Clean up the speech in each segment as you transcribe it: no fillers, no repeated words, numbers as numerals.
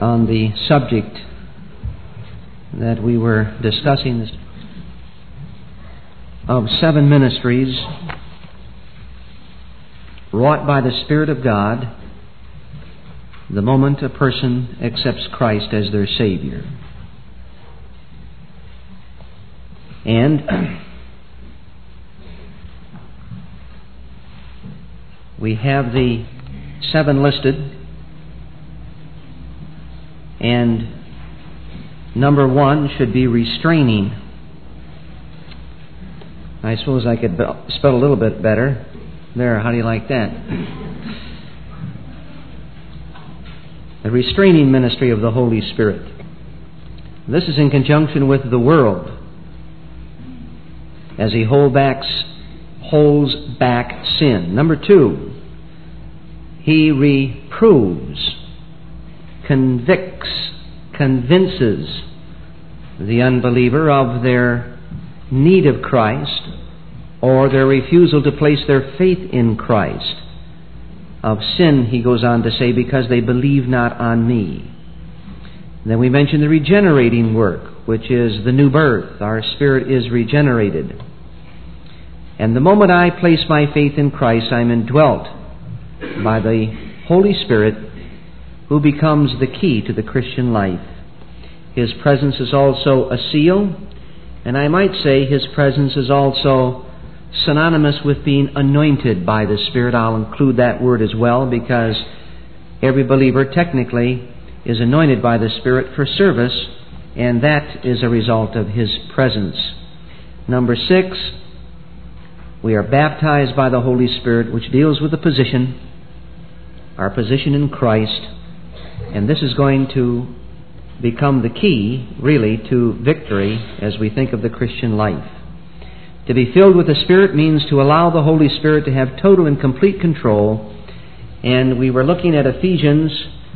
on the subject that we were discussing this of 7 ministries wrought by the Spirit of God the moment a person accepts Christ as their Savior. And we have the 7 listed, and number 1 should be restraining. I suppose I could spell a little bit better. There, how do you like that? The restraining ministry of the Holy Spirit. This is in conjunction with the world, as He holds back sin. Number 2, He reproves, convicts, convinces the unbeliever of their need of Christ or their refusal to place their faith in Christ. Of sin, he goes on to say, because they believe not on me. Then we mention the regenerating work, which is the new birth. Our spirit is regenerated. And the moment I place my faith in Christ, I'm indwelt by the Holy Spirit, who becomes the key to the Christian life. His presence is also a seal, and I might say His presence is also synonymous with being anointed by the Spirit. I'll include that word as well, because every believer technically is anointed by the Spirit for service, and that is a result of His presence. Number 6, we are baptized by the Holy Spirit, which deals with the position, our position in Christ, and this is going to become the key, really, to victory as we think of the Christian life. To be filled with the Spirit means to allow the Holy Spirit to have total and complete control. And we were looking at Ephesians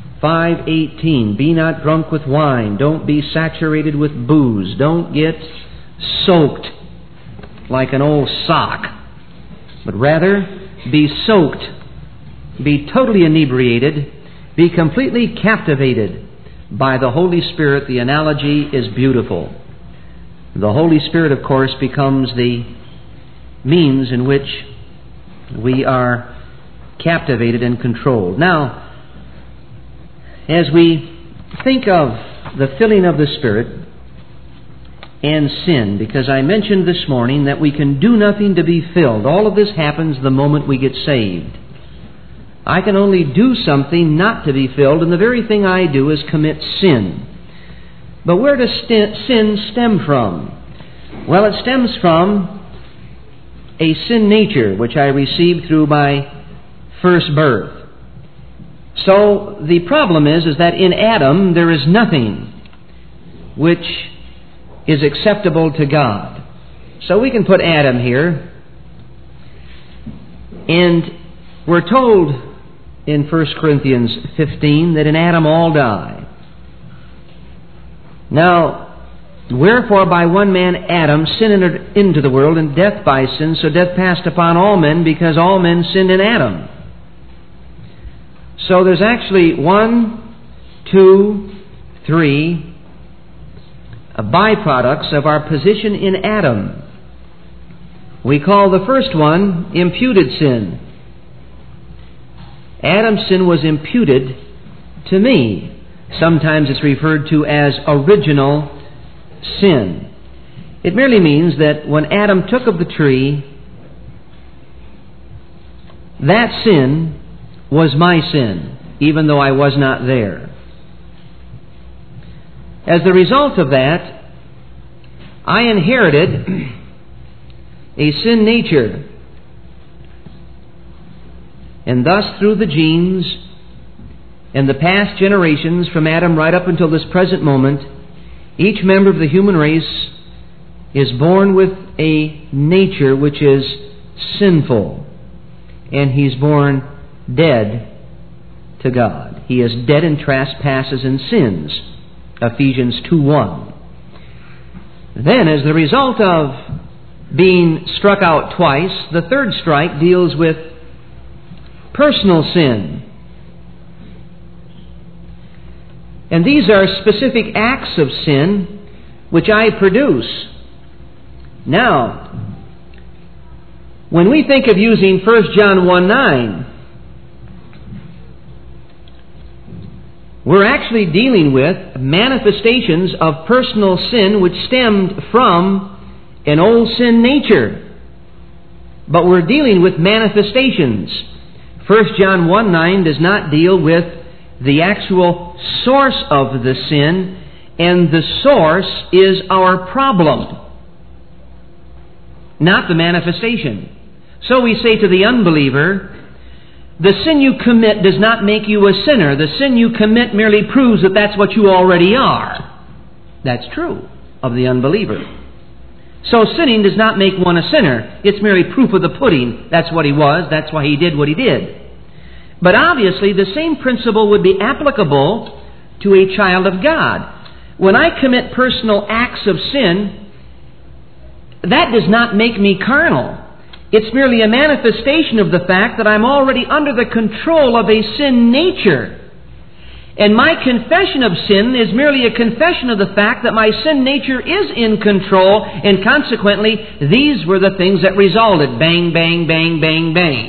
5:18. Be not drunk with wine. Don't be saturated with booze. Don't get soaked like an old sock. But rather, be soaked. Be totally inebriated. Be completely captivated by the Holy Spirit. The analogy is beautiful. The Holy Spirit, of course, becomes the means in which we are captivated and controlled. Now, as we think of the filling of the Spirit and sin, because I mentioned this morning that we can do nothing to be filled. All of this happens the moment we get saved. I can only do something not to be filled, and the very thing I do is commit sin. But where does sin stem from? Well, it stems from a sin nature which I received through my first birth. So the problem is that in Adam there is nothing which is acceptable to God. So we can put Adam here, and we're told in 1 Corinthians 15 that in Adam all die. Now, wherefore by one man Adam sin entered into the world, and death by sin, so death passed upon all men, because all men sinned in Adam. So there's actually 1, 2, 3 byproducts of our position in Adam. We call the first one imputed sin. Adam's sin was imputed to me. Sometimes it's referred to as original sin. It merely means that when Adam took of the tree, that sin was my sin, even though I was not there. As the result of that, I inherited a sin nature. And thus, through the genes and the past generations, from Adam right up until this present moment, each member of the human race is born with a nature which is sinful. And he's born dead to God. He is dead in trespasses and sins. Ephesians 2:1. Then, as the result of being struck out twice, the third strike deals with personal sin. And these are specific acts of sin which I produce. Now, when we think of using 1 John 1:9, we're actually dealing with manifestations of personal sin which stemmed from an old sin nature. But we're dealing with manifestations. 1 John 1:9 does not deal with the actual source of the sin, and the source is our problem, not the manifestation. So we say to the unbeliever, the sin you commit does not make you a sinner. The sin you commit merely proves that that's what you already are. That's true of the unbeliever. So sinning does not make one a sinner. It's merely proof of the pudding. That's what he was. That's why he did what he did. But obviously the same principle would be applicable to a child of God. When I commit personal acts of sin, that does not make me carnal. It's merely a manifestation of the fact that I'm already under the control of a sin nature. And my confession of sin is merely a confession of the fact that my sin nature is in control, and consequently, these were the things that resulted. Bang, bang, bang, bang, bang.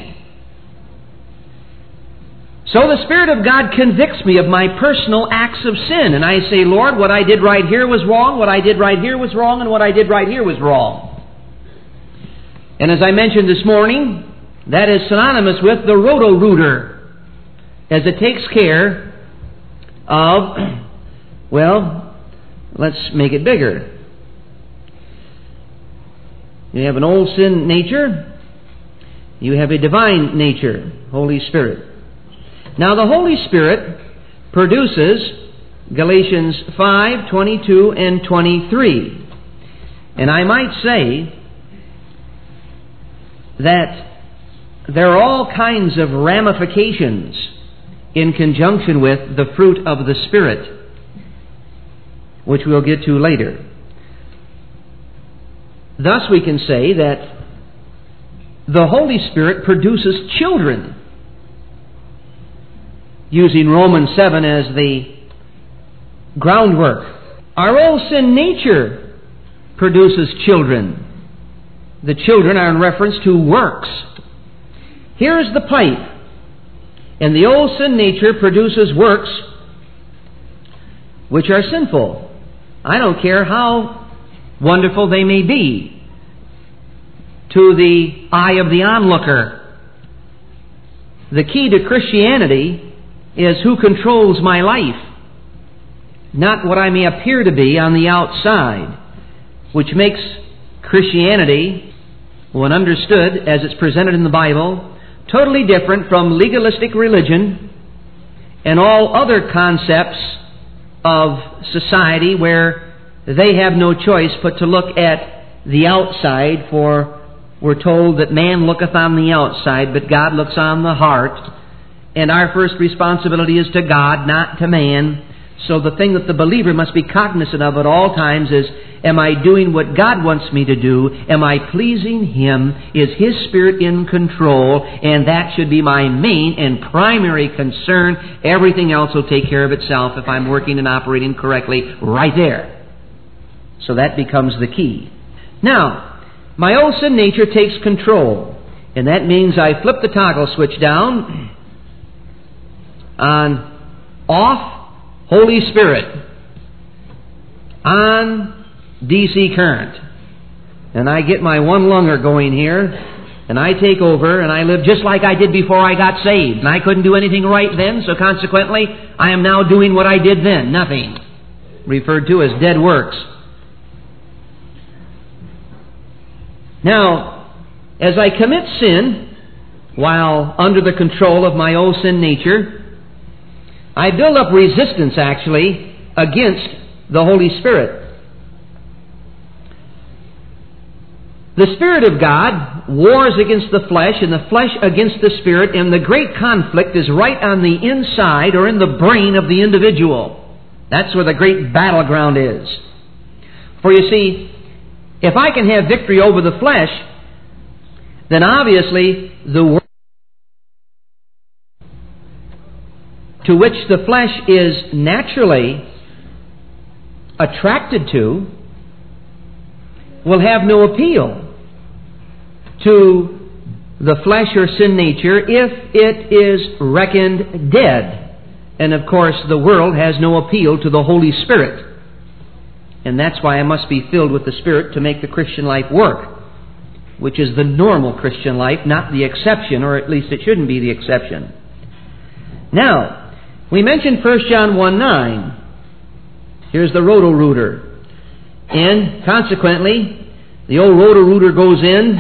So the Spirit of God convicts me of my personal acts of sin, and I say, Lord, what I did right here was wrong, what I did right here was wrong, and what I did right here was wrong. And as I mentioned this morning, that is synonymous with the Roto-Rooter, as it takes care of, well, let's make it bigger. You have an old sin nature, you have a divine nature, Holy Spirit. Now the Holy Spirit produces Galatians 5:22 and 23. And I might say that there are all kinds of ramifications in conjunction with the fruit of the Spirit, which we'll get to later. Thus we can say that the Holy Spirit produces children, using Romans 7 as the groundwork. Our old sin nature produces children. The children are in reference to works. Here's the pipe. And the old sin nature produces works which are sinful. I don't care how wonderful they may be to the eye of the onlooker. The key to Christianity is who controls my life, not what I may appear to be on the outside, which makes Christianity, when understood as it's presented in the Bible, totally different from legalistic religion and all other concepts of society where they have no choice but to look at the outside, for we're told that man looketh on the outside, but God looks on the heart. And our first responsibility is to God, not to man. So the thing that the believer must be cognizant of at all times is, am I doing what God wants me to do? Am I pleasing Him? Is His Spirit in control? And that should be my main and primary concern. Everything else will take care of itself if I'm working and operating correctly right there. So that becomes the key. Now, my old sin nature takes control. And that means I flip the toggle switch down on off Holy Spirit, on DC current. And I get my one-lunger going here, and I take over, and I live just like I did before I got saved. And I couldn't do anything right then, so consequently, I am now doing what I did then, nothing. Referred to as dead works. Now, as I commit sin, while under the control of my old sin nature, I build up resistance, actually, against the Holy Spirit. The Spirit of God wars against the flesh, and the flesh against the Spirit, and the great conflict is right on the inside or in the brain of the individual. That's where the great battleground is. For you see, if I can have victory over the flesh, then obviously the world to which the flesh is naturally attracted to will have no appeal to the flesh or sin nature if it is reckoned dead. And of course, the world has no appeal to the Holy Spirit. And that's why I must be filled with the Spirit to make the Christian life work, which is the normal Christian life, not the exception, or at least it shouldn't be the exception. Now, we mentioned 1 John 1:9. Here's the Roto-Rooter. And consequently, the old Roto-Rooter goes in.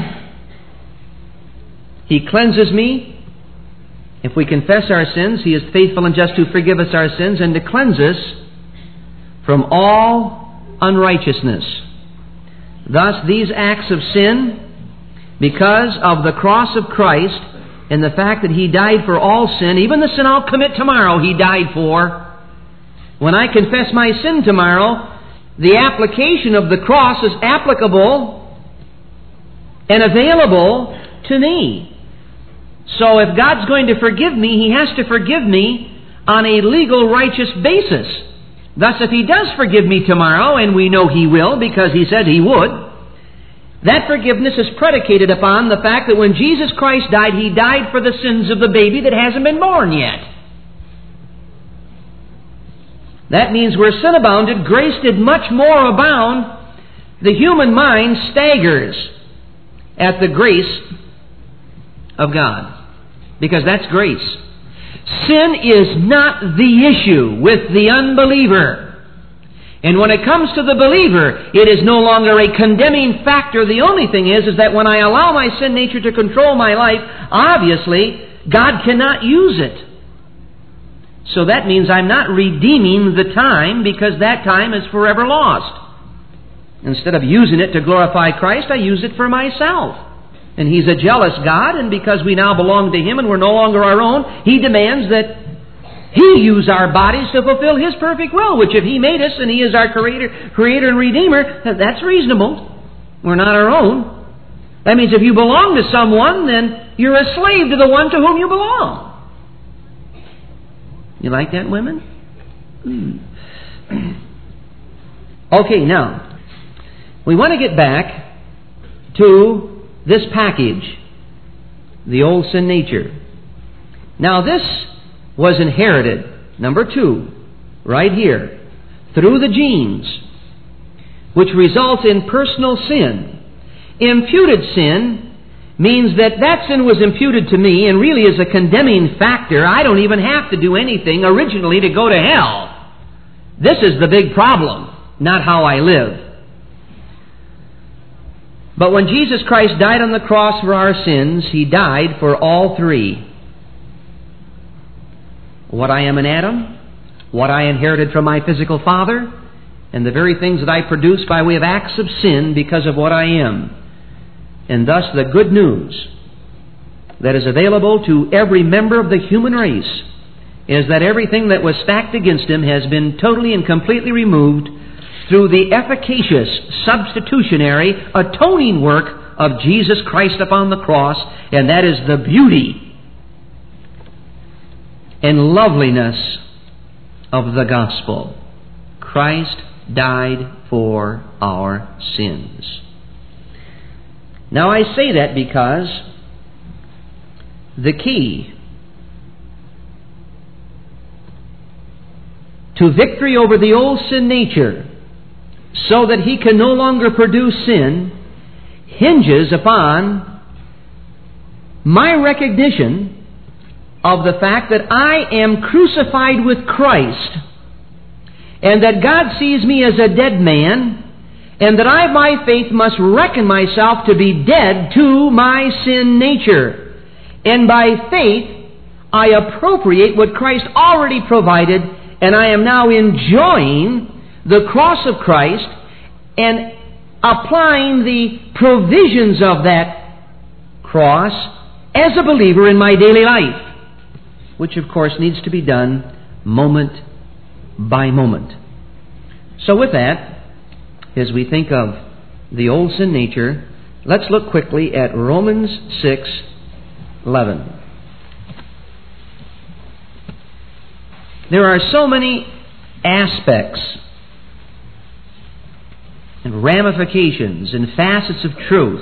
He cleanses me. If we confess our sins, He is faithful and just to forgive us our sins and to cleanse us from all unrighteousness. Thus, these acts of sin, because of the cross of Christ and the fact that He died for all sin, even the sin I'll commit tomorrow, He died for. When I confess my sin tomorrow, the application of the cross is applicable and available to me. So if God's going to forgive me, He has to forgive me on a legal, righteous basis. Thus, if He does forgive me tomorrow, and we know He will because He said He would, that forgiveness is predicated upon the fact that when Jesus Christ died, He died for the sins of the baby that hasn't been born yet. That means where sin abounded, grace did much more abound. The human mind staggers at the grace of God, because that's grace. Sin is not the issue with the unbeliever. And when it comes to the believer, it is no longer a condemning factor. The only thing is that when I allow my sin nature to control my life, obviously, God cannot use it. So that means I'm not redeeming the time, because that time is forever lost. Instead of using it to glorify Christ, I use it for myself. And He's a jealous God, and because we now belong to Him and we're no longer our own, He demands that He use our bodies to fulfill His perfect will, which if He made us and He is our Creator and Redeemer, that's reasonable. We're not our own. That means if you belong to someone, then you're a slave to the one to whom you belong. You like that, women? Okay, now, we want to get back to this package, the old sin nature. Now, this was inherited, number 2, right here, through the genes, which results in personal sin. Imputed sin means that sin was imputed to me and really is a condemning factor. I don't even have to do anything originally to go to hell. This is the big problem, not how I live. But when Jesus Christ died on the cross for our sins, He died for all three. What I am in Adam, what I inherited from my physical father, and the very things that I produce by way of acts of sin because of what I am. And thus the good news that is available to every member of the human race is that everything that was stacked against him has been totally and completely removed through the efficacious, substitutionary, atoning work of Jesus Christ upon the cross, and that is the beauty and loveliness of the gospel. Christ died for our sins. Now I say that because the key to victory over the old sin nature, so that He can no longer produce sin, hinges upon my recognition of the fact that I am crucified with Christ, and that God sees me as a dead man, and that I, by faith, must reckon myself to be dead to my sin nature. And by faith, I appropriate what Christ already provided, and I am now enjoying the cross of Christ and applying the provisions of that cross as a believer in my daily life, which of course needs to be done moment by moment. So with that, as we think of the old sin nature, let's look quickly at Romans 6:11. There are so many aspects and ramifications and facets of truth.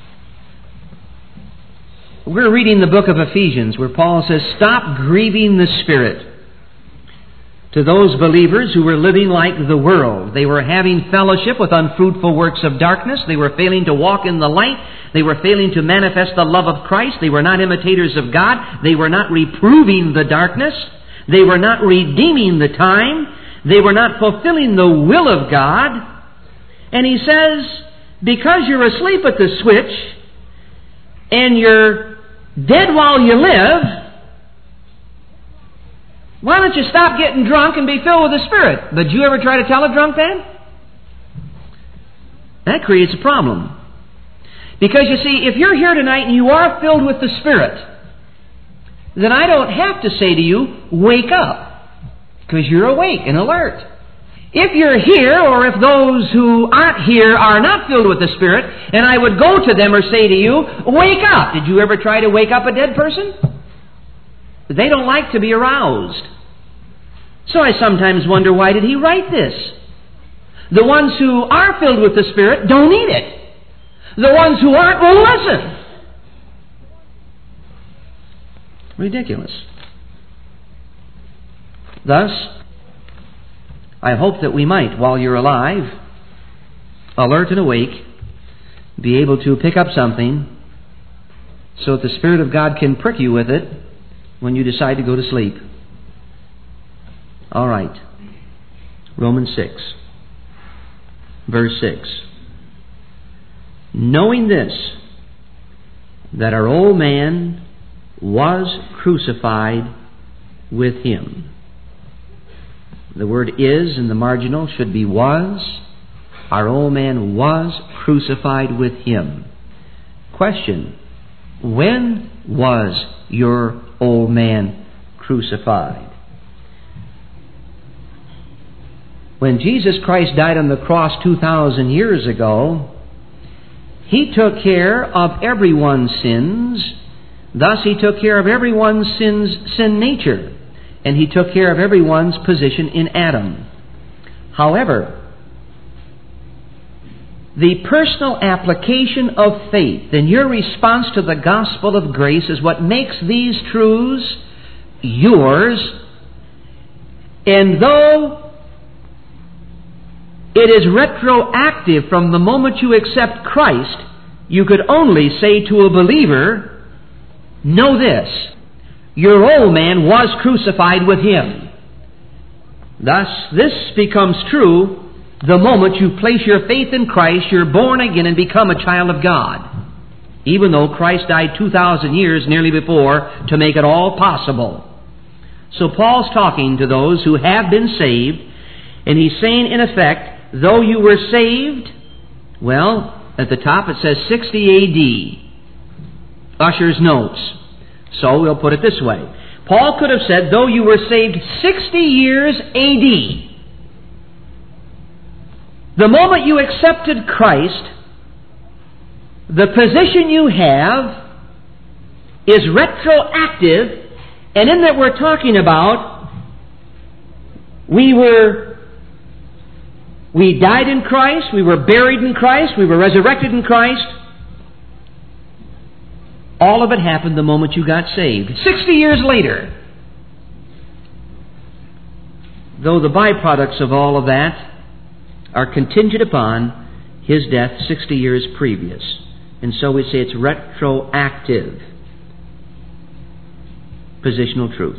We're reading the book of Ephesians where Paul says, stop grieving the Spirit. To those believers who were living like the world, they were having fellowship with unfruitful works of darkness. They were failing to walk in the light. They were failing to manifest the love of Christ. They were not imitators of God. They were not reproving the darkness. They were not redeeming the time. They were not fulfilling the will of God. And he says, because you're asleep at the switch and you're dead while you live, why don't you stop getting drunk and be filled with the Spirit? But did you ever try to tell a drunk that? That creates a problem. Because you see, if you're here tonight and you are filled with the Spirit, then I don't have to say to you, wake up. Because you're awake and alert. If you're here, or if those who aren't here are not filled with the Spirit, and I would go to them or say to you, wake up. Did you ever try to wake up a dead person? They don't like to be aroused. So I sometimes wonder, why did he write this? The ones who are filled with the Spirit don't need it. The ones who aren't will listen. Ridiculous. Thus, I hope that we might, while you're alive, alert and awake, be able to pick up something so that the Spirit of God can prick you with it when you decide to go to sleep. All right. Romans 6, verse 6. Knowing this, that our old man was crucified with him. The word is in the marginal should be was. Our old man was crucified with him. Question: when was your old man crucified? When Jesus Christ died on the cross 2,000 years ago, He took care of everyone's sins. Thus He took care of everyone's sin nature. And He took care of everyone's position in Adam. However, the personal application of faith and your response to the gospel of grace is what makes these truths yours. And though it is retroactive from the moment you accept Christ, you could only say to a believer, know this, your old man was crucified with Him. Thus, this becomes true the moment you place your faith in Christ, you're born again and become a child of God. Even though Christ died 2,000 years nearly before to make it all possible. So Paul's talking to those who have been saved, and he's saying in effect, though you were saved, well, at the top it says 60 AD. Usher's notes. So we'll put it this way. Paul could have said, though you were saved 60 years AD. The moment you accepted Christ, the position you have is retroactive, and in that we're talking about we died in Christ, we were buried in Christ, we were resurrected in Christ. All of it happened the moment you got saved. 60 years later. Though the byproducts of all of that are contingent upon His death 60 years previous. And so we say it's retroactive. Positional truth.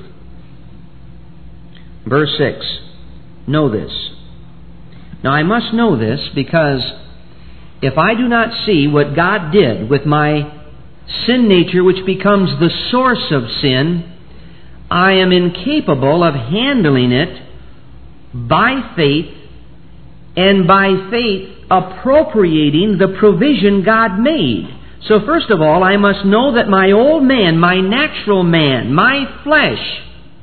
Verse 6. Know this. Now I must know this because if I do not see what God did with my sin nature, which becomes the source of sin, I am incapable of handling it by faith, and by faith appropriating the provision God made. So first of all, I must know that my old man, my natural man, my flesh,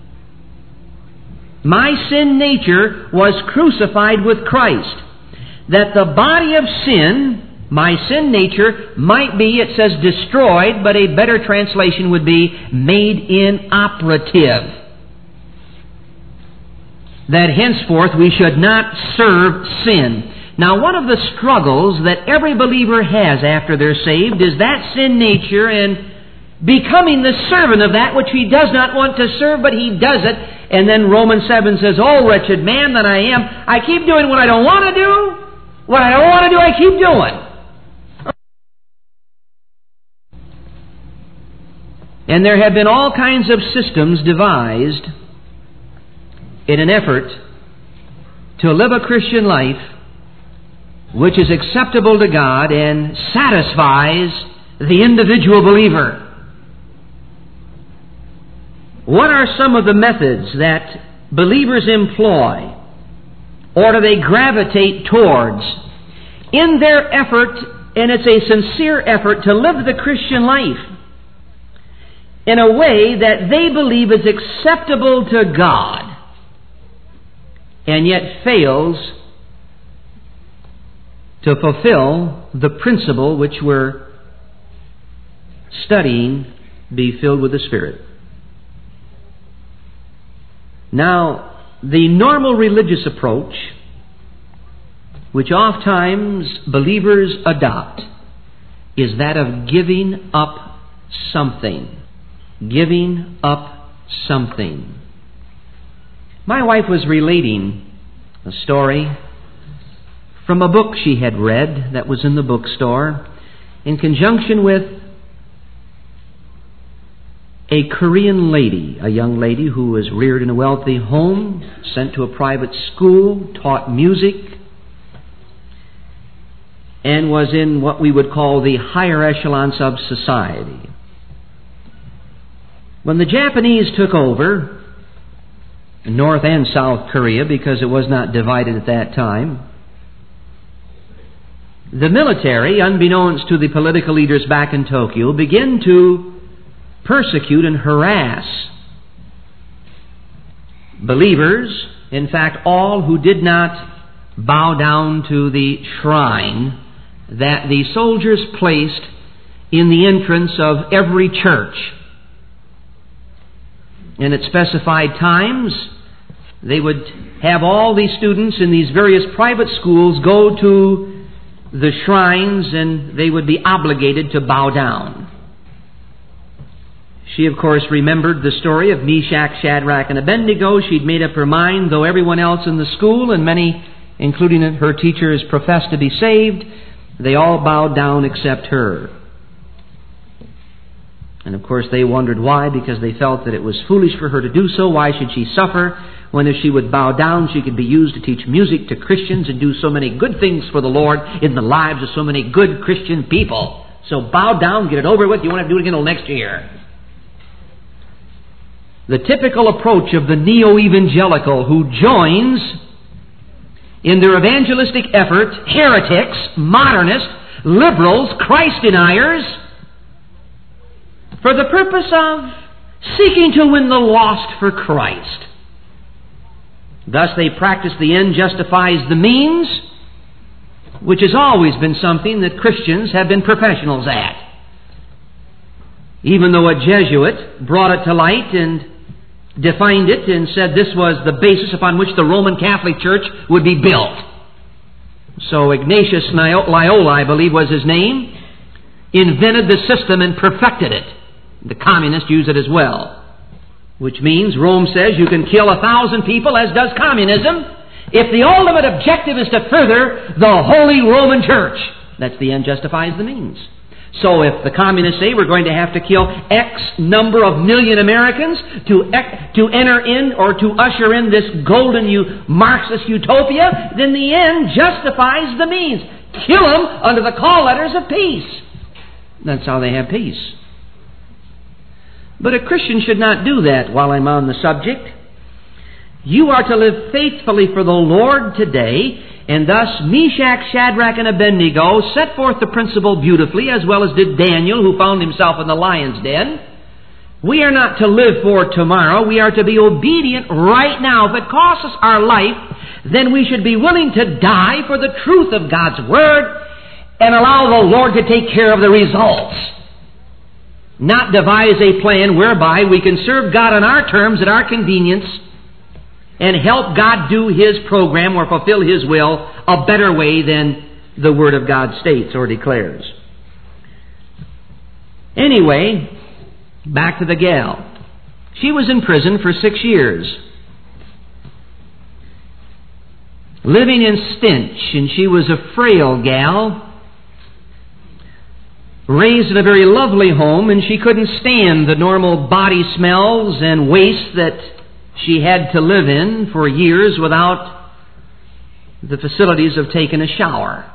my sin nature was crucified with Christ. That the body of sin, my sin nature, might be, it says destroyed, but a better translation would be made inoperative. that henceforth we should not serve sin. Now, one of the struggles that every believer has after they're saved is that sin nature and becoming the servant of that which he does not want to serve, but he does it. And then Romans 7 says, "Oh, wretched man that I am, I keep doing what I don't want to do. What I don't want to do, I keep doing." And there have been all kinds of systems devised in an effort to live a Christian life which is acceptable to God and satisfies the individual believer. What are some of the methods that believers employ, or do they gravitate towards, in their effort, and it's a sincere effort, to live the Christian life in a way that they believe is acceptable to God, and yet fails to fulfill the principle which we're studying, be filled with the Spirit? Now, the normal religious approach, which oftentimes believers adopt, is that of giving up something. Giving up something. My wife was relating a story from a book she had read that was in the bookstore in conjunction with a Korean lady, a young lady who was reared in a wealthy home, sent to a private school, taught music, and was in what we would call the higher echelons of society. When the Japanese took over North and South Korea, because it was not divided at that time, the military, unbeknownst to the political leaders back in Tokyo, began to persecute and harass believers, in fact, all who did not bow down to the shrine that the soldiers placed in the entrance of every church. And at specified times, they would have all these students in these various private schools go to the shrines, and they would be obligated to bow down. She, of course, remembered the story of Meshach, Shadrach, and Abednego. She'd made up her mind, though everyone else in the school, and many, including her teachers, professed to be saved, they all bowed down except her. And of course they wondered why, because they felt that it was foolish for her to do so. Why should she suffer when if she would bow down, she could be used to teach music to Christians and do so many good things for the Lord in the lives of so many good Christian people? So bow down, get it over with. You won't have to do it again until next year. The typical approach of the neo-evangelical who joins in their evangelistic effort heretics, modernists, liberals, Christ deniers, for the purpose of seeking to win the lost for Christ. Thus they practice the end justifies the means, which has always been something that Christians have been professionals at. Even though a Jesuit brought it to light and defined it and said this was the basis upon which the Roman Catholic Church would be built. So Ignatius Loyola, I believe was his name, invented the system and perfected it. The communists use it as well. Which means, Rome says, you can kill 1,000 people, as does communism, if the ultimate objective is to further the Holy Roman Church. That's the end justifies the means. So if the communists say we're going to have to kill X number of million Americans to enter in or to usher in this golden Marxist utopia, then the end justifies the means. Kill them under the call letters of peace. That's how they have peace. But a Christian should not do that while I'm on the subject. You are to live faithfully for the Lord today, and thus Meshach, Shadrach, and Abednego set forth the principle beautifully, as well as did Daniel, who found himself in the lion's den. We are not to live for tomorrow. We are to be obedient right now. If it costs us our life, then we should be willing to die for the truth of God's Word and allow the Lord to take care of the results. Not devise a plan whereby we can serve God on our terms at our convenience and help God do His program or fulfill His will a better way than the Word of God states or declares. Anyway, back to the gal. She was in prison for 6 years, living in stench, and she was a frail gal, raised in a very lovely home, and she couldn't stand the normal body smells and waste that she had to live in for years without the facilities of taking a shower.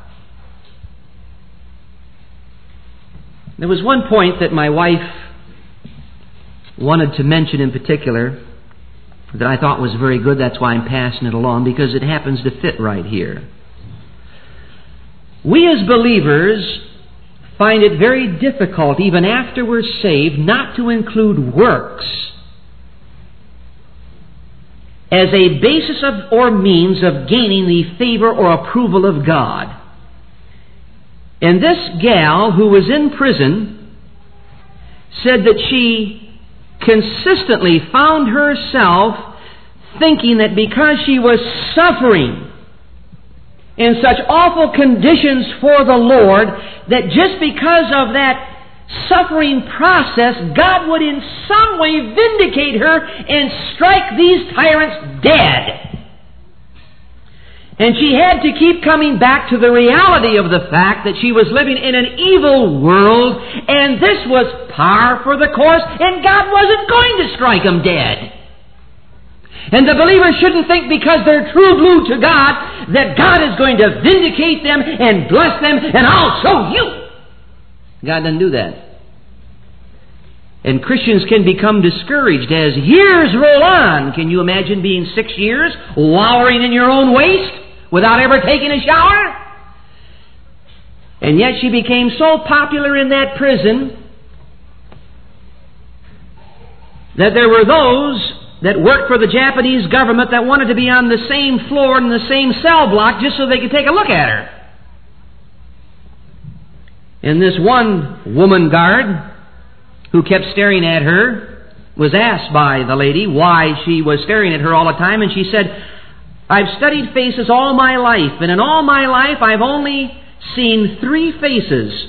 There was one point that my wife wanted to mention in particular that I thought was very good. That's why I'm passing it along, because it happens to fit right here. We as believers find it very difficult, even after we're saved, not to include works as a basis of or means of gaining the favor or approval of God. And this gal who was in prison said that she consistently found herself thinking that because she was suffering in such awful conditions for the Lord, that just because of that suffering process, God would in some way vindicate her and strike these tyrants dead. And she had to keep coming back to the reality of the fact that she was living in an evil world, and this was par for the course, and God wasn't going to strike them dead. And the believer shouldn't think because they're true blue to God that God is going to vindicate them and bless them, and I'll show you. God doesn't do that. And Christians can become discouraged as years roll on. Can you imagine being 6 years wallowing in your own waste without ever taking a shower? And yet she became so popular in that prison that there were those that worked for the Japanese government that wanted to be on the same floor in the same cell block just so they could take a look at her. And this one woman guard who kept staring at her was asked by the lady why she was staring at her all the time, and she said, "I've studied faces all my life, and in all my life I've only seen 3 faces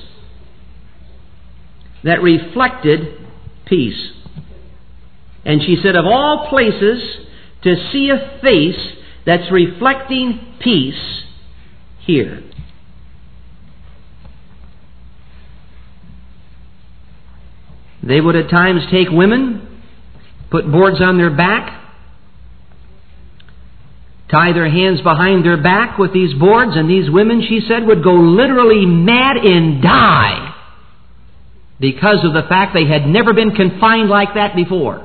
that reflected peace." And she said, of all places, to see a face that's reflecting peace, here. They would at times take women, put boards on their back, tie their hands behind their back with these boards, and these women, she said, would go literally mad and die because of the fact they had never been confined like that before.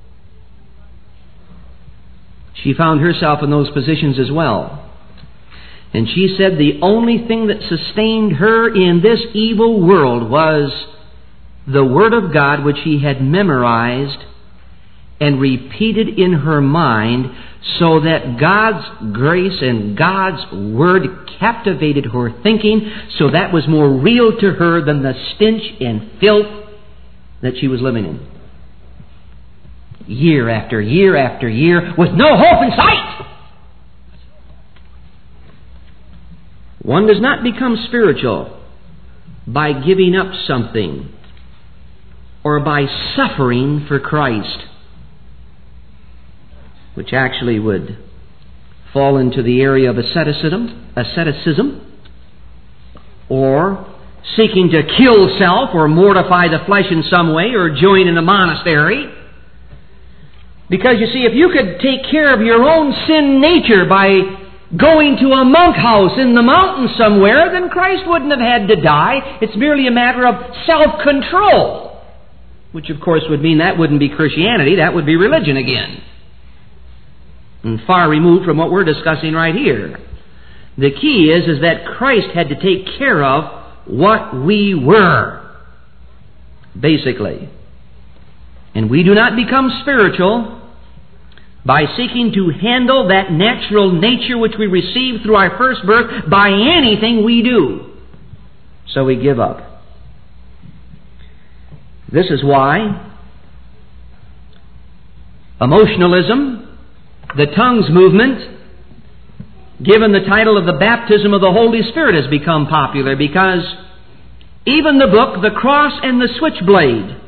She found herself in those positions as well. And she said the only thing that sustained her in this evil world was the Word of God, which she had memorized and repeated in her mind, so that God's grace and God's Word captivated her thinking, so that was more real to her than the stench and filth that she was living in. Year after year after year, with no hope in sight. One does not become spiritual by giving up something or by suffering for Christ, which actually would fall into the area of asceticism, or seeking to kill self or mortify the flesh in some way, or join in a monastery. Because you see, if you could take care of your own sin nature by going to a monk house in the mountains somewhere, then Christ wouldn't have had to die. It's merely a matter of self-control, which of course would mean that wouldn't be Christianity, that would be religion again. And far removed from what we're discussing right here. The key is that Christ had to take care of what we were, basically. And we do not become spiritual by seeking to handle that natural nature which we receive through our first birth by anything we do. So we give up. This is why emotionalism, The tongues movement, given the title of the baptism of the Holy Spirit, has become popular because even the book, The Cross and the Switchblade,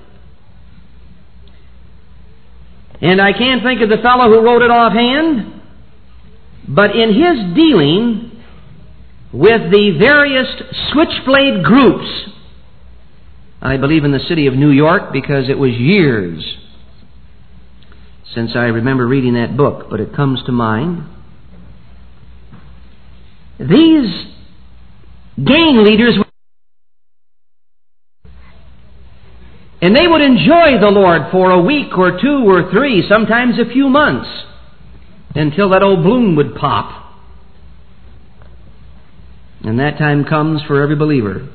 and I can't think of the fellow who wrote it offhand, but in his dealing with the various switchblade groups, I believe in the city of New York, because it was years since I remember reading that book, but it comes to mind. These gang leaders, and they would enjoy the Lord for a week or two or three, sometimes a few months, until that old balloon would pop. And that time comes for every believer.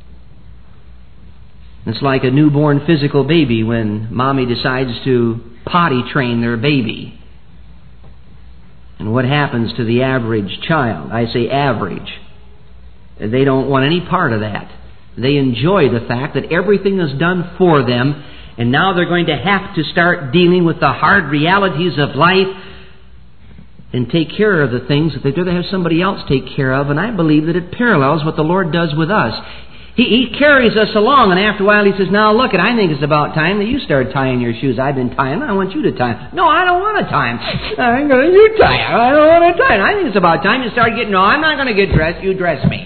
It's like a newborn physical baby when mommy decides to potty train their baby. And what happens to the average child? I say average. They don't want any part of that. They enjoy the fact that everything is done for them, and now they're going to have to start dealing with the hard realities of life and take care of the things that they'd rather have somebody else take care of. And I believe that it parallels what the Lord does with us. He carries us along, and after a while He says, now look, I think it's about time that you start tying your shoes. I've been tying them. I want you to tie them. No, I don't want to tie them. I'm going to you tie them. I don't want to tie them. I think it's about time you start getting, no, I'm not going to get dressed. You dress me.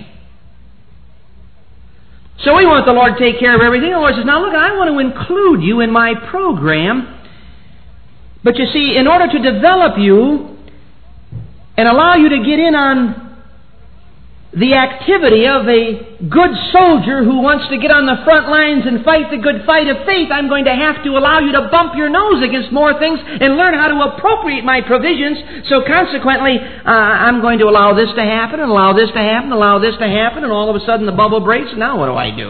So we want the Lord to take care of everything. The Lord says, now look, I want to include you in my program. But you see, in order to develop you and allow you to get in on the activity of a good soldier who wants to get on the front lines and fight the good fight of faith, I'm going to have to allow you to bump your nose against more things and learn how to appropriate my provisions. So consequently, I'm going to allow this to happen and allow this to happen, allow this to happen, and all of a sudden the bubble breaks, and now what do I do?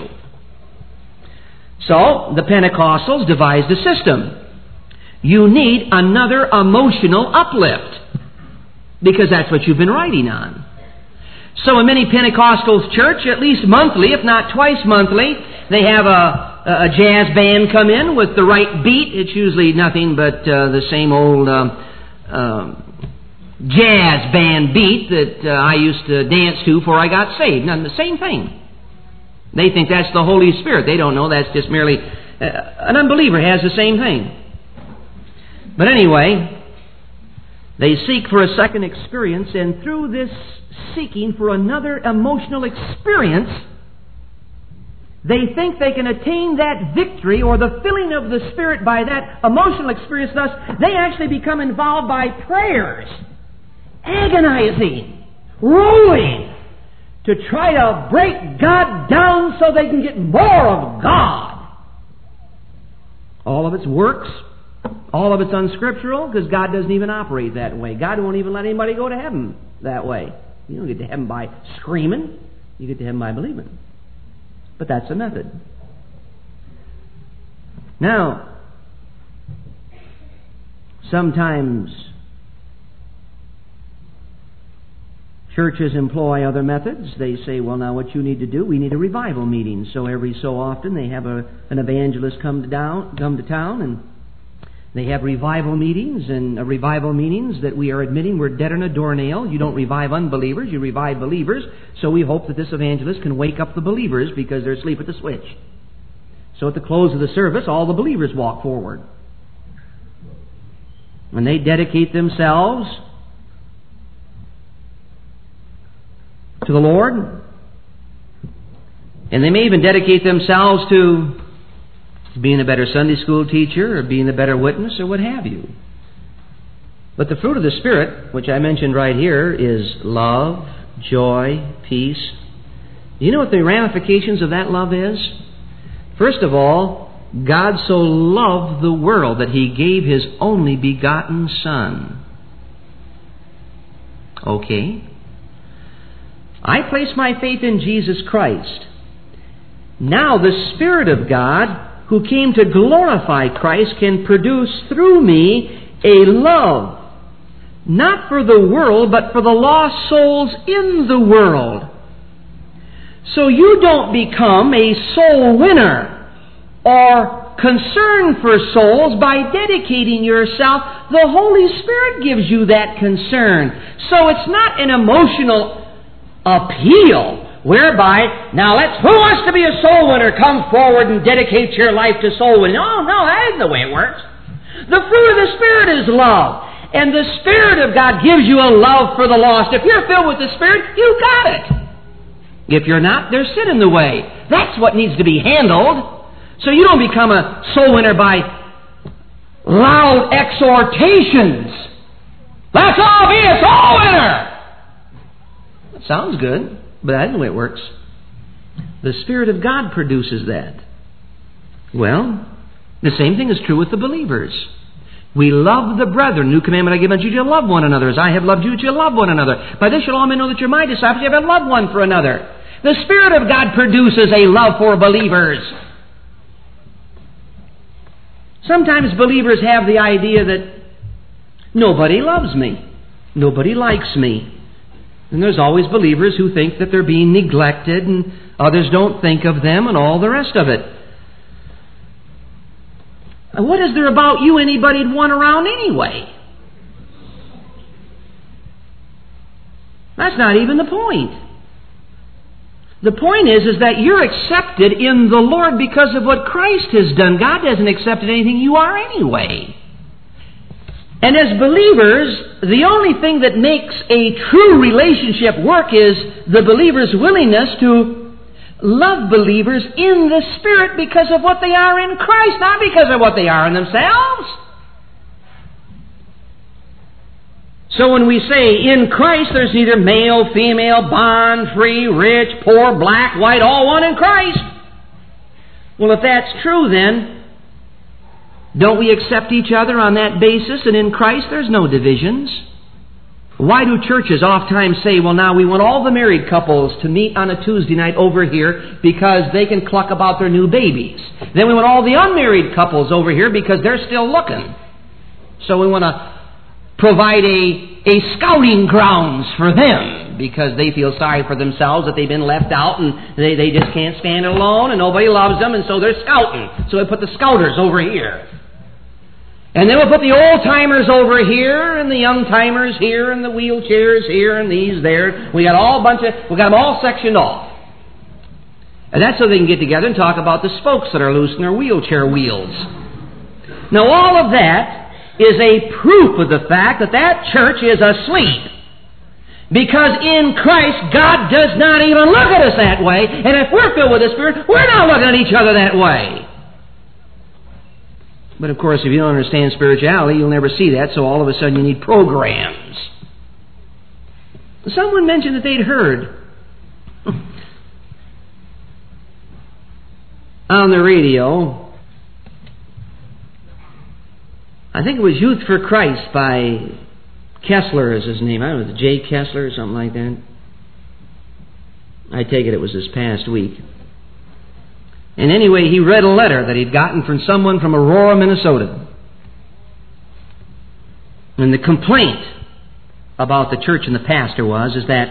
So the Pentecostals devised a system. You need another emotional uplift, because that's what you've been writing on. So in many Pentecostals church, at least monthly, if not twice monthly, they have a jazz band come in with the right beat. It's usually nothing but the same old jazz band beat that I used to dance to before I got saved. None, the same thing. They think that's the Holy Spirit. They don't know that's just merely... an unbeliever has the same thing. But anyway, they seek for a second experience, and through this seeking for another emotional experience, they think they can attain that victory or the filling of the Spirit by that emotional experience. Thus, they actually become involved by prayers, agonizing, rolling, to try to break God down so they can get more of God. All of it's works. All of it's unscriptural, because God doesn't even operate that way. God won't even let anybody go to heaven that way. You don't get to heaven by screaming. You get to heaven by believing. But that's a method. Now, sometimes churches employ other methods. They say, well, now what you need to do, we need a revival meeting. So every so often they have an evangelist come to town, and they have revival meetings, and revival meetings that we are admitting we're dead on a doornail. You don't revive unbelievers, you revive believers. So we hope that this evangelist can wake up the believers because they're asleep at the switch. So at the close of the service, all the believers walk forward. And they dedicate themselves to the Lord. And they may even dedicate themselves to being a better Sunday school teacher or being a better witness or what have you. But the fruit of the Spirit, which I mentioned right here, is love, joy, peace. Do you know what the ramifications of that love is? First of all, God so loved the world that He gave His only begotten Son. Okay. I place my faith in Jesus Christ. Now the Spirit of God, who came to glorify Christ, can produce through me a love, not for the world, but for the lost souls in the world. So you don't become a soul winner or concern for souls by dedicating yourself. The Holy Spirit gives you that concern. So it's not an emotional appeal whereby, now who wants to be a soul winner? Come forward and dedicate your life to soul winning. No, that isn't the way it works. The fruit of the Spirit is love. And the Spirit of God gives you a love for the lost. If you're filled with the Spirit, you got it. If you're not, there's sin in the way. That's what needs to be handled. So you don't become a soul winner by loud exhortations. Let's all be a soul winner! That sounds good, but that isn't the way it works. The Spirit of God produces that. Well, the same thing is true with the believers. We love the brethren. New commandment I give unto you, to love one another. As I have loved you, that you love one another. By this shall all men know that you're my disciples. You have love one for another. The Spirit of God produces a love for believers. Sometimes believers have the idea that nobody loves me. Nobody likes me. And there's always believers who think that they're being neglected and others don't think of them and all the rest of it. What is there about you anybody'd want around anyway? That's not even the point. The point is that you're accepted in the Lord because of what Christ has done. God hasn't accepted anything you are anyway. And as believers, the only thing that makes a true relationship work is the believer's willingness to love believers in the Spirit because of what they are in Christ, not because of what they are in themselves. So when we say in Christ, there's neither male, female, bond, free, rich, poor, black, white, all one in Christ. Well, if that's true, then don't we accept each other on that basis? And in Christ, there's no divisions. Why do churches oftentimes say, well, now we want all the married couples to meet on a Tuesday night over here because they can cluck about their new babies. Then we want all the unmarried couples over here because they're still looking. So we want to provide a scouting grounds for them because they feel sorry for themselves that they've been left out and they just can't stand it alone and nobody loves them and so they're scouting. So we put the scouters over here. And then we'll put the old-timers over here, and the young-timers here, and the wheelchairs here, and these there. We got them all sectioned off. And that's so they can get together and talk about the spokes that are loose in their wheelchair wheels. Now all of that is a proof of the fact that church is asleep. Because in Christ, God does not even look at us that way. And if we're filled with the Spirit, we're not looking at each other that way. But of course, if you don't understand spirituality, you'll never see that, so all of a sudden you need programs. Someone mentioned that they'd heard on the radio, I think it was Youth for Christ by Kessler is his name. I don't know, J. Kessler or something like that. I take it was this past week. And anyway, he read a letter that he'd gotten from someone from Aurora, Minnesota. And the complaint about the church and the pastor is that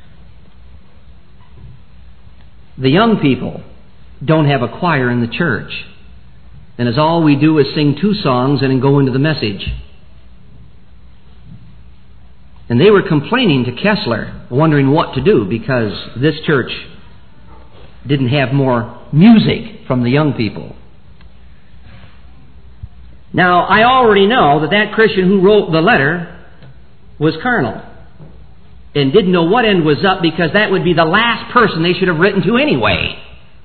the young people don't have a choir in the church. And as all we do is sing 2 songs and then go into the message. And they were complaining to Kessler, wondering what to do because this church didn't have more music from the young people. Now, I already know that Christian who wrote the letter was carnal and didn't know what end was up because that would be the last person they should have written to anyway.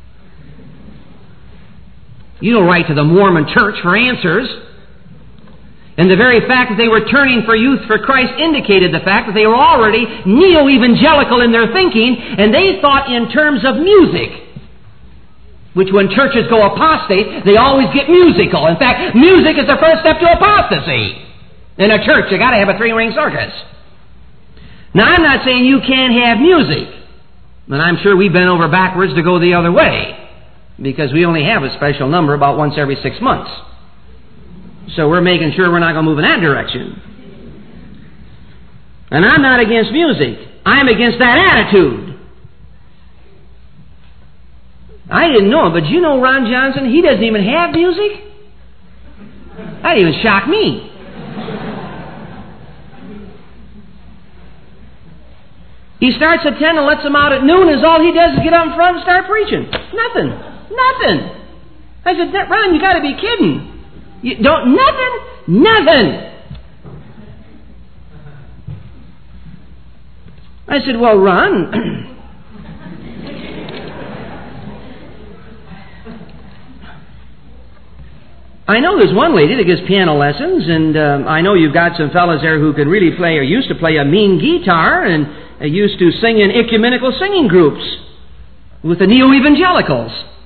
You don't write to the Mormon church for answers. And the very fact that they were turning for Youth for Christ indicated the fact that they were already neo-evangelical in their thinking, and they thought in terms of music. Which when churches go apostate, they always get musical. In fact, music is the first step to apostasy. In a church, you got to have a 3-ring circus. Now, I'm not saying you can't have music. And I'm sure we've been over backwards to go the other way. Because we only have a special number about once every 6 months. So we're making sure we're not going to move in that direction. And I'm not against music. I'm against that attitude. I didn't know it, but you know Ron Johnson, he doesn't even have music? That even shocked me. He starts at 10 and lets them out at noon, and all he does is get up in front and start preaching. Nothing. I said, Ron, you got to be kidding. You don't, nothing. I said, well, Ron, I know there's one lady that gives piano lessons, and I know you've got some fellas there who could really play or used to play a mean guitar and used to sing in ecumenical singing groups with the neo-evangelicals.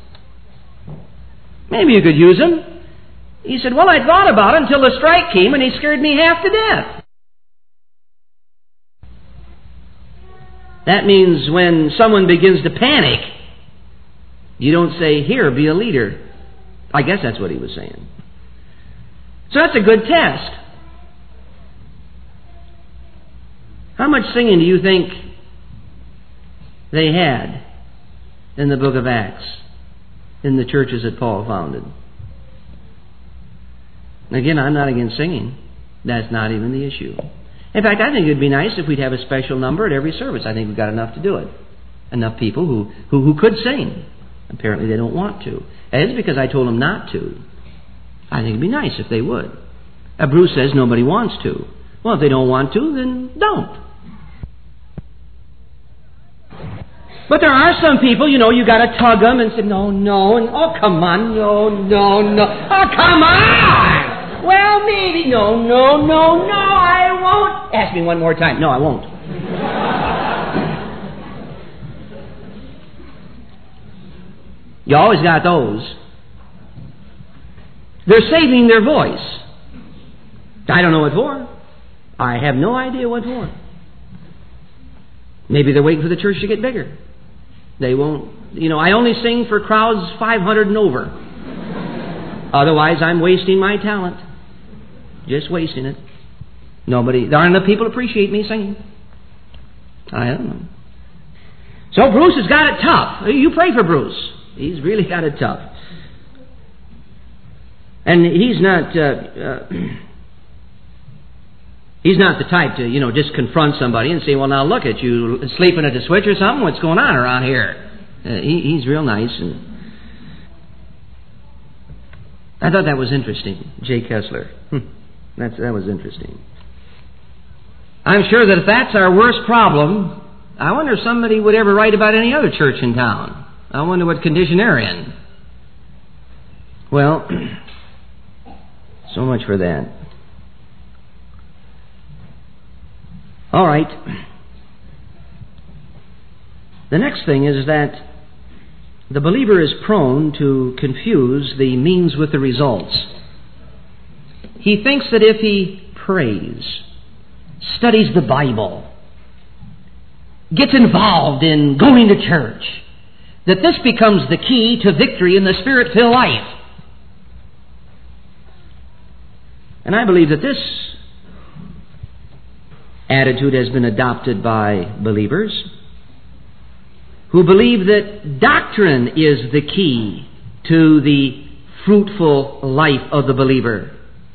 Maybe you could use them. He said, well, I thought about it until the strike came and he scared me half to death. That means when someone begins to panic, you don't say, here, be a leader. I guess that's what he was saying. So that's a good test. How much singing do you think they had in the book of Acts, in the churches that Paul founded? Again, I'm not against singing. That's not even the issue. In fact, I think it would be nice if we'd have a special number at every service. I think we've got enough to do it. Enough people who could sing. Apparently they don't want to. And it's because I told them not to. I think it'd be nice if they would. Bruce says nobody wants to. Well, if they don't want to, then don't. But there are some people, you got to tug them and say, no, and oh, come on, no, oh, come on! Well, maybe, no, I won't. Ask me one more time. No, I won't. You always got those. They're saving their voice. I don't know what for. I have no idea what for. Maybe they're waiting for the church to get bigger. They won't, I only sing for crowds 500 and over. Otherwise, I'm wasting my talent. Just wasting it. There aren't enough people to appreciate me singing. I don't know. So Bruce has got it tough. You pray for Bruce. He's really got it tough. And he's not the type to, just confront somebody and say, well, now look at you sleeping at the switch or something. What's going on around here? He's real nice. And I thought that was interesting. Jay Kessler. That was interesting. I'm sure that if that's our worst problem, I wonder if somebody would ever write about any other church in town. I wonder what condition they're in. Well, so much for that. All right. The next thing is that the believer is prone to confuse the means with the results. He thinks that if he prays, studies the Bible, gets involved in going to church, that this becomes the key to victory in the Spirit-filled life. And I believe that this attitude has been adopted by believers who believe that doctrine is the key to the fruitful life of the believer.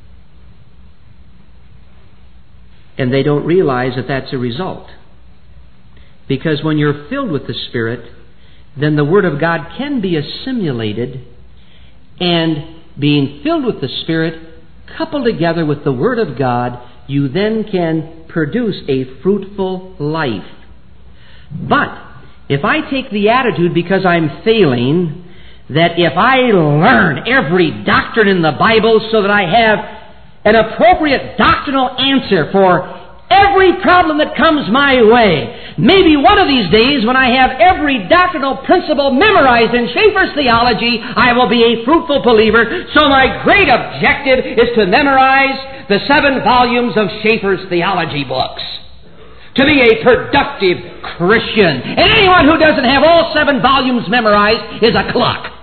And they don't realize that that's a result. Because when you're filled with the Spirit, then the Word of God can be assimilated, and being filled with the Spirit, coupled together with the Word of God, you then can produce a fruitful life. But if I take the attitude, because I'm failing, that if I learn every doctrine in the Bible so that I have an appropriate doctrinal answer for every problem that comes my way, maybe one of these days when I have every doctrinal principle memorized in Schaeffer's theology, I will be a fruitful believer. So my great objective is to memorize the 7 volumes of Schaeffer's theology books. To be a productive Christian. And anyone who doesn't have all 7 volumes memorized is a cluck.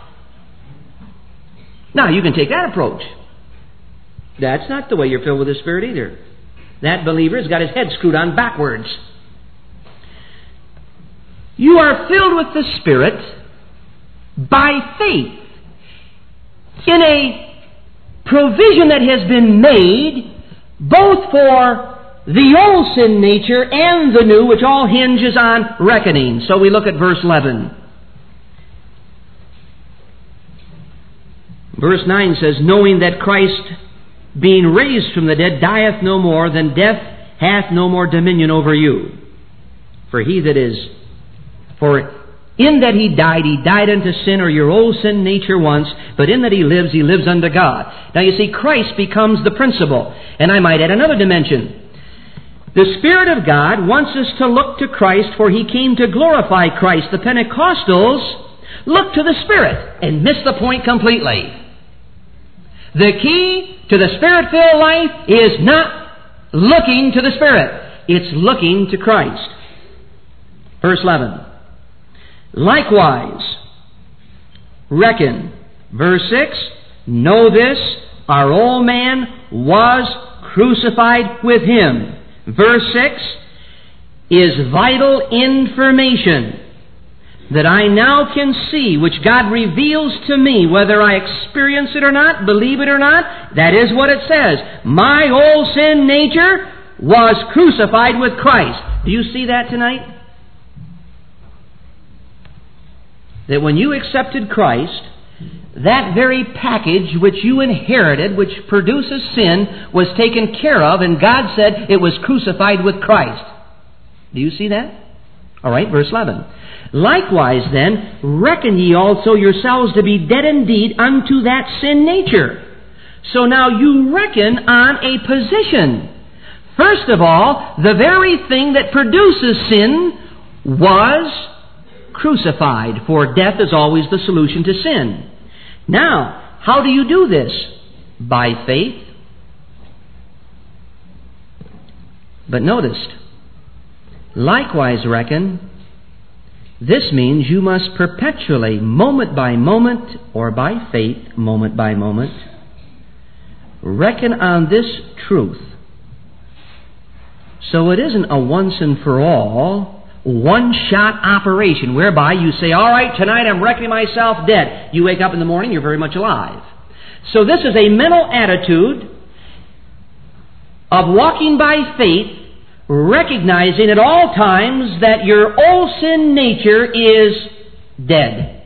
Now, you can take that approach. That's not the way you're filled with the Spirit either. That believer has got his head screwed on backwards. You are filled with the Spirit by faith in a provision that has been made both for the old sin nature and the new, which all hinges on reckoning. So we look at verse 11. Verse 9 says, knowing that Christ, being raised from the dead, dieth no more, then death hath no more dominion over you. For in that he died unto sin, or your old sin nature once, but in that he lives unto God. Now you see, Christ becomes the principle. And I might add another dimension. The Spirit of God wants us to look to Christ, for he came to glorify Christ. The Pentecostals look to the Spirit and miss the point completely. The key to the Spirit-filled life is not looking to the Spirit. It's looking to Christ. Verse 11. Likewise, reckon. Verse 6. Know this, our old man was crucified with him. Verse 6 is vital information that I now can see, which God reveals to me, whether I experience it or not, believe it or not. That is what it says. My old sin nature was crucified with Christ. Do you see that tonight? That when you accepted Christ, that very package which you inherited, which produces sin, was taken care of, and God said it was crucified with Christ. Do you see that? All right, verse 11. Likewise then, reckon ye also yourselves to be dead indeed unto that sin nature. So now you reckon on a position. First of all, the very thing that produces sin was crucified, for death is always the solution to sin. Now, how do you do this? By faith. But notice, likewise reckon, this means you must perpetually, moment by moment, or by faith, moment by moment, reckon on this truth. So it isn't a once and for all, one-shot operation whereby you say, all right, tonight I'm reckoning myself dead. You wake up in the morning, you're very much alive. So this is a mental attitude of walking by faith, recognizing at all times that your old sin nature is dead.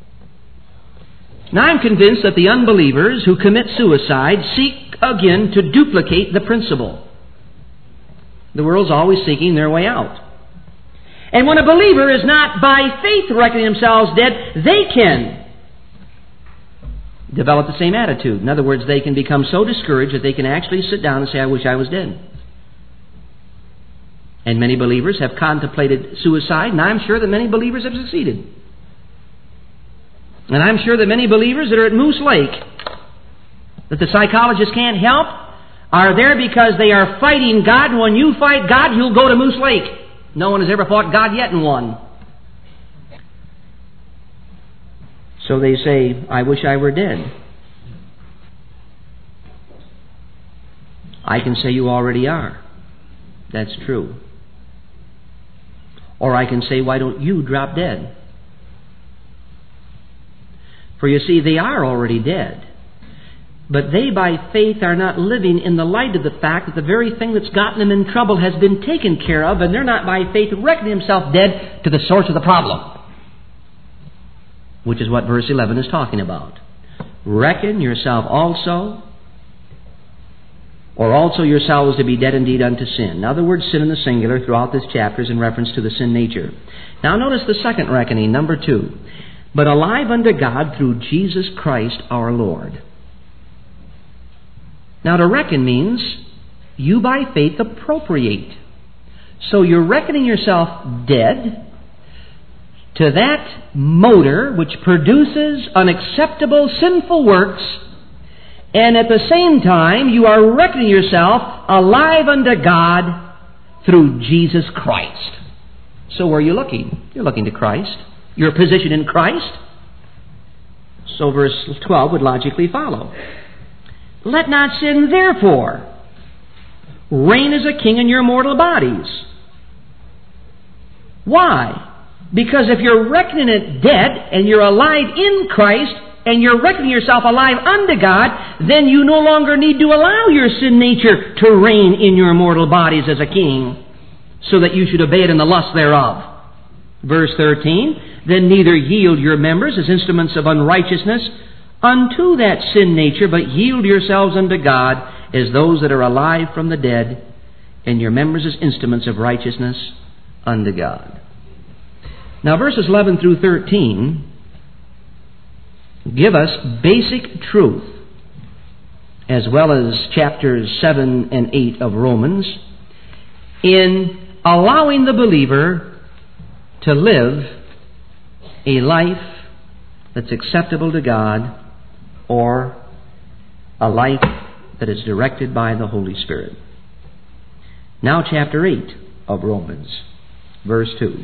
Now I'm convinced that the unbelievers who commit suicide seek again to duplicate the principle. The world's always seeking their way out. And when a believer is not by faith reckoning themselves dead, they can develop the same attitude. In other words, they can become so discouraged that they can actually sit down and say, I wish I was dead. And many believers have contemplated suicide, and I'm sure that many believers have succeeded. And I'm sure that many believers that are at Moose Lake, that the psychologists can't help, are there because they are fighting God. When you fight God, you'll go to Moose Lake. No one has ever fought God yet and won. So they say, I wish I were dead. I can say you already are. That's true. Or I can say, why don't you drop dead? For you see, they are already dead. But they, by faith, are not living in the light of the fact that the very thing that's gotten them in trouble has been taken care of, and they're not, by faith, reckoning themselves dead to the source of the problem. Which is what verse 11 is talking about. Reckon yourself also, or also yourselves to be dead indeed unto sin. Now the word sin in the singular throughout this chapter is in reference to the sin nature. Now notice the second reckoning, number 2. But alive unto God through Jesus Christ our Lord. Now to reckon means you by faith appropriate. So you're reckoning yourself dead to that motor which produces unacceptable sinful works, and at the same time you are reckoning yourself alive unto God through Jesus Christ. So where are you looking? You're looking to Christ. Your position in Christ. So verse 12 would logically follow. Let not sin, therefore, reign as a king in your mortal bodies. Why? Because if you're reckoning it dead and you're alive in Christ and you're reckoning yourself alive unto God, then you no longer need to allow your sin nature to reign in your mortal bodies as a king, so that you should obey it in the lust thereof. Verse 13, then neither yield your members as instruments of unrighteousness unto that sin nature, but yield yourselves unto God as those that are alive from the dead, and your members as instruments of righteousness unto God. Now verses 11 through 13 give us basic truth, as well as chapters 7 and 8 of Romans, in allowing the believer to live a life that's acceptable to God, or a life that is directed by the Holy Spirit. Now chapter 8 of Romans, verse 2.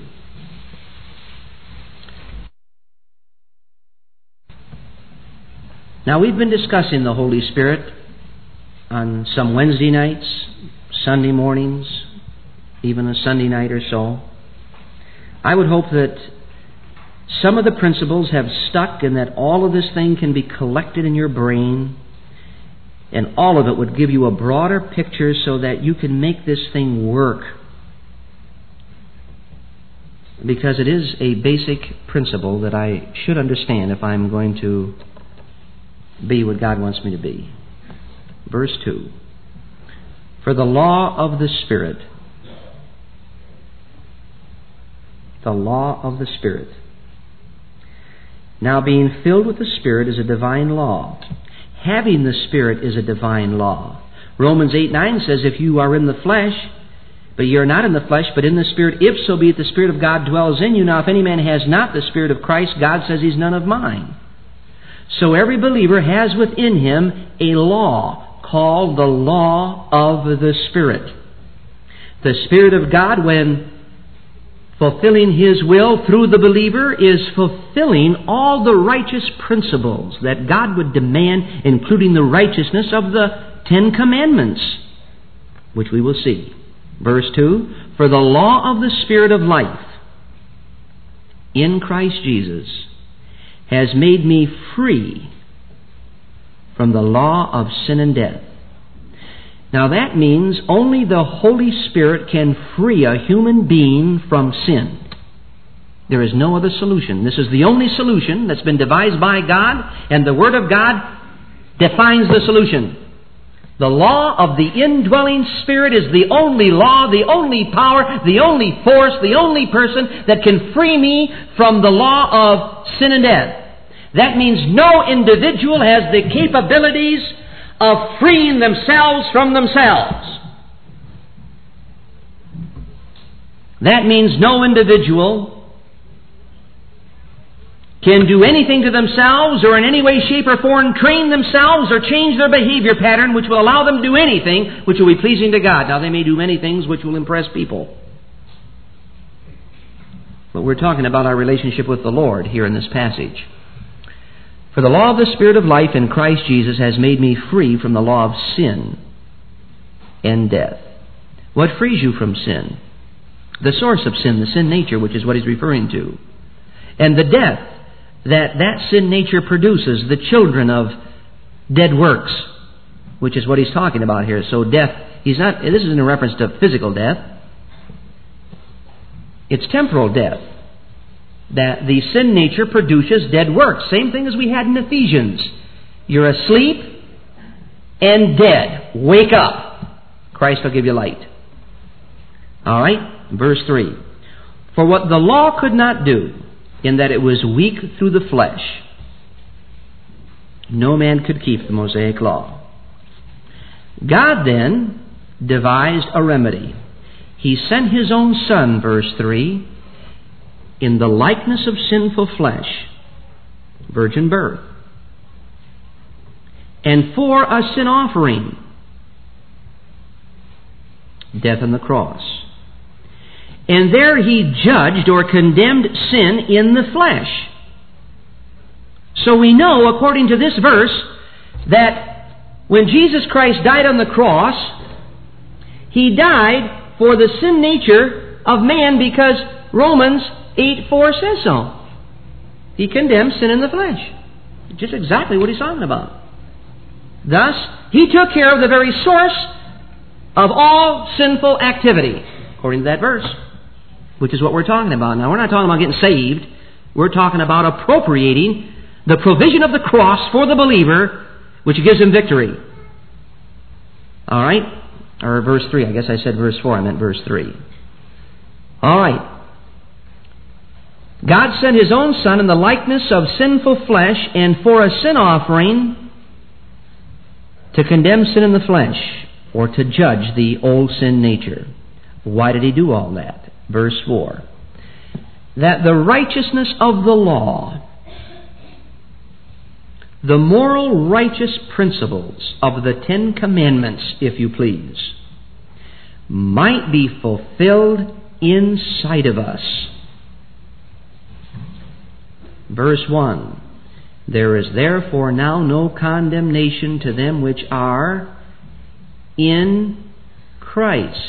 Now we've been discussing the Holy Spirit on some Wednesday nights, Sunday mornings, even a Sunday night or so. I would hope that some of the principles have stuck and that all of this thing can be collected in your brain, and all of it would give you a broader picture so that you can make this thing work. Because it is a basic principle that I should understand if I'm going to be what God wants me to be. Verse 2. For the law of the Spirit, now being filled with the Spirit is a divine law. Having the Spirit is a divine law. Romans 8:9 says, if you are in the flesh, but ye are not in the flesh, but in the Spirit, if so be it the Spirit of God dwells in you. Now if any man has not the Spirit of Christ, God says he's none of mine. So every believer has within him a law called the law of the Spirit. The Spirit of God, when fulfilling His will through the believer, is fulfilling all the righteous principles that God would demand, including the righteousness of the 10 Commandments, which we will see. Verse 2, for the law of the Spirit of life in Christ Jesus has made me free from the law of sin and death. Now that means only the Holy Spirit can free a human being from sin. There is no other solution. This is the only solution that's been devised by God, and the Word of God defines the solution. The law of the indwelling Spirit is the only law, the only power, the only force, the only person that can free me from the law of sin and death. That means no individual has the capabilities of freeing themselves from themselves. That means no individual can do anything to themselves or in any way, shape, or form train themselves or change their behavior pattern which will allow them to do anything which will be pleasing to God. Now, they may do many things which will impress people, but we're talking about our relationship with the Lord here in this passage. For the law of the Spirit of life in Christ Jesus has made me free from the law of sin and death. What frees you from sin? The source of sin, the sin nature, which is what he's referring to. And the death that sin nature produces, the children of dead works, which is what he's talking about here. So death, this isn't in reference to physical death. It's temporal death. That the sin nature produces dead works. Same thing as we had in Ephesians. You're asleep and dead. Wake up. Christ will give you light. All right? Verse 3. For what the law could not do, in that it was weak through the flesh, no man could keep the Mosaic law. God then devised a remedy. He sent His own Son, verse 3, in the likeness of sinful flesh, virgin birth, and for a sin offering, death on the cross. And there He judged or condemned sin in the flesh. So we know, according to this verse, that when Jesus Christ died on the cross, He died for the sin nature of man, because Romans 8:4 says so. He condemns sin in the flesh. Just exactly what he's talking about. Thus, he took care of the very source of all sinful activity, according to that verse, which is what we're talking about. Now, we're not talking about getting saved. We're talking about appropriating the provision of the cross for the believer, which gives him victory. All right? Or verse 3. I guess I said verse 4. I meant verse 3. All right. God sent His own Son in the likeness of sinful flesh and for a sin offering to condemn sin in the flesh, or to judge the old sin nature. Why did He do all that? Verse 4. That the righteousness of the law, the moral righteous principles of the 10 Commandments, if you please, might be fulfilled inside of us. Verse 1. There is therefore now no condemnation to them which are in Christ.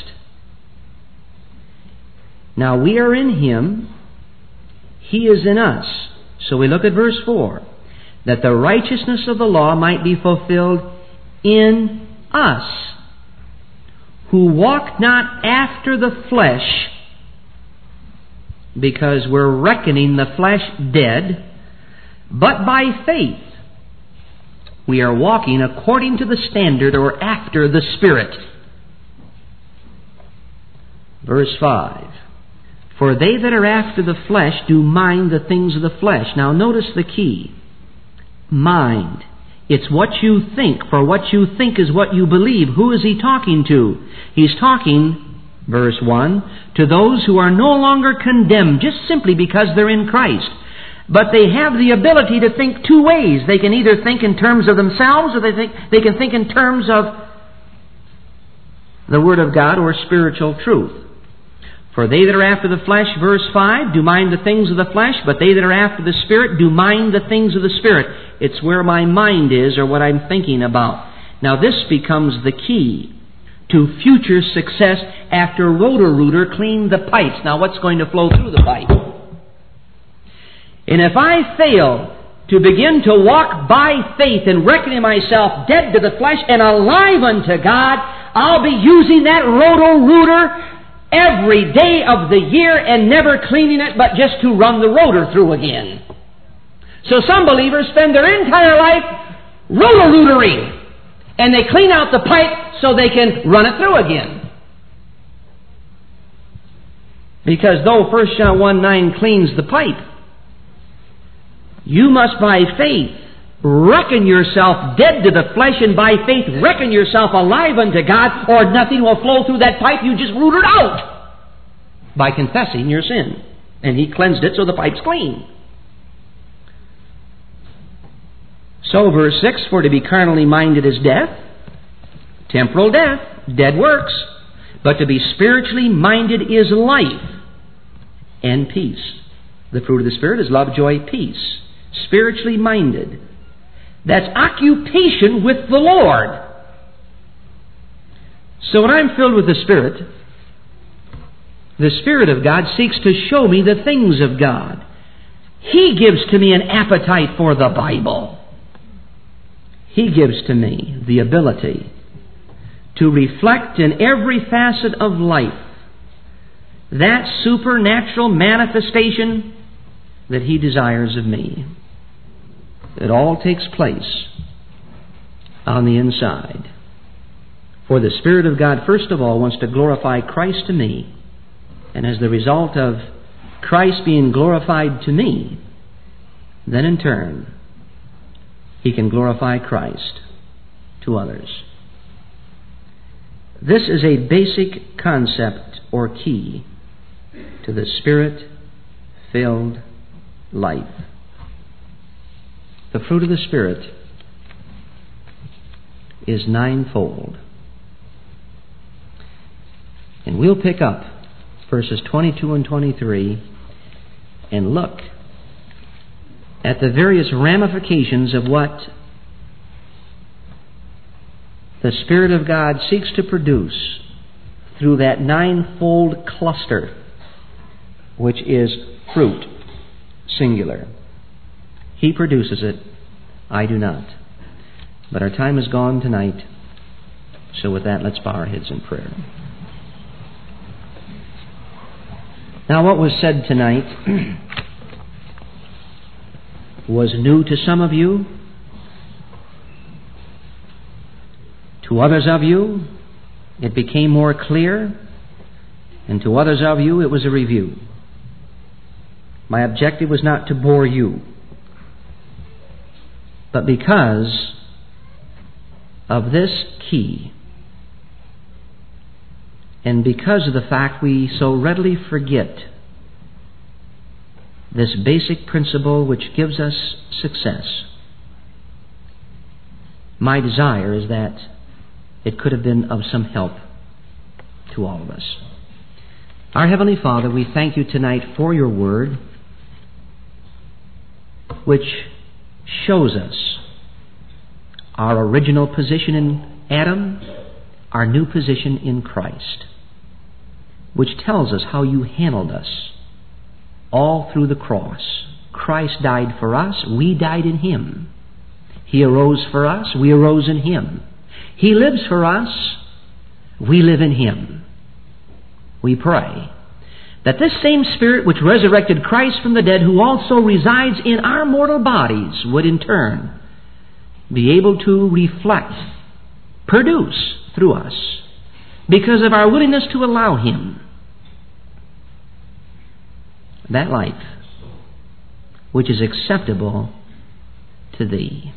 Now we are in Him, He is in us. So we look at verse 4. That the righteousness of the law might be fulfilled in us, who walk not after the flesh, because we're reckoning the flesh dead, but by faith we are walking according to the standard, or after the Spirit. Verse 5. For they that are after the flesh do mind the things of the flesh. Now notice the key. Mind. It's what you think, for what you think is what you believe. Who is He talking to? He's talking, verse 1, to those who are no longer condemned just simply because they're in Christ. But they have the ability to think two ways. They can either think in terms of themselves, or they can think in terms of the Word of God or spiritual truth. For they that are after the flesh, verse 5, do mind the things of the flesh, but they that are after the Spirit do mind the things of the Spirit. It's where my mind is, or what I'm thinking about. Now this becomes the key to future success after Roto-Rooter cleaned the pipes. Now what's going to flow through the pipe? And if I fail to begin to walk by faith and reckoning myself dead to the flesh and alive unto God, I'll be using that Roto-Rooter every day of the year and never cleaning it, but just to run the rotor through again. So some believers spend their entire life roto-rootering, and they clean out the pipe so they can run it through again. Because though 1 John 1:9 cleans the pipe, you must by faith reckon yourself dead to the flesh, and by faith reckon yourself alive unto God, or nothing will flow through that pipe you just rooted out by confessing your sin. And He cleansed it so the pipe's clean. So verse 6, for to be carnally minded is death, temporal death, dead works. But to be spiritually minded is life and peace. The fruit of the Spirit is love, joy, peace. Spiritually minded. That's occupation with the Lord. So when I'm filled with the Spirit of God seeks to show me the things of God. He gives to me an appetite for the Bible. He gives to me the ability to reflect in every facet of life that supernatural manifestation that He desires of me. It all takes place on the inside. For the Spirit of God, first of all, wants to glorify Christ to me. And as the result of Christ being glorified to me, then in turn, He can glorify Christ to others. This is a basic concept or key to the Spirit-filled life. The fruit of the Spirit is ninefold. And we'll pick up verses 22 and 23 and look at the various ramifications of what the Spirit of God seeks to produce through that ninefold cluster which is fruit, singular. He produces it, I do not. But our time is gone tonight, so with that, let's bow our heads in prayer. Now, what was said tonight was new to some of you. To others of you, it became more clear, and to others of you, it was a review. My objective was not to bore you, but because of this key, and because of the fact we so readily forget this basic principle which gives us success, my desire is that it could have been of some help to all of us. Our Heavenly Father, we thank you tonight for your word, which shows us our original position in Adam, our new position in Christ, which tells us how you handled us all through the cross. Christ died for us, we died in Him. He arose for us, we arose in Him. He lives for us, we live in Him. We pray that this same Spirit which resurrected Christ from the dead, who also resides in our mortal bodies, would in turn be able to reflect, produce through us, because of our willingness to allow Him, that life which is acceptable to Thee.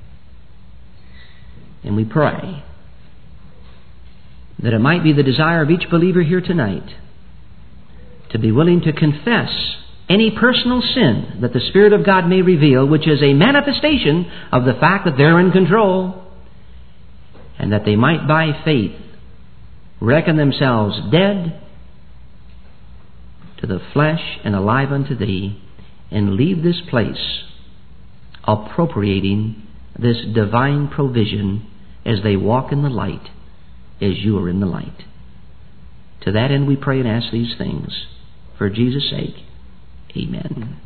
And we pray that it might be the desire of each believer here tonight to be willing to confess any personal sin that the Spirit of God may reveal, which is a manifestation of the fact that they're in control, and that they might by faith reckon themselves dead to the flesh and alive unto Thee, and leave this place appropriating this divine provision as they walk in the light, as you are in the light. To that end we pray and ask these things. For Jesus' sake, amen.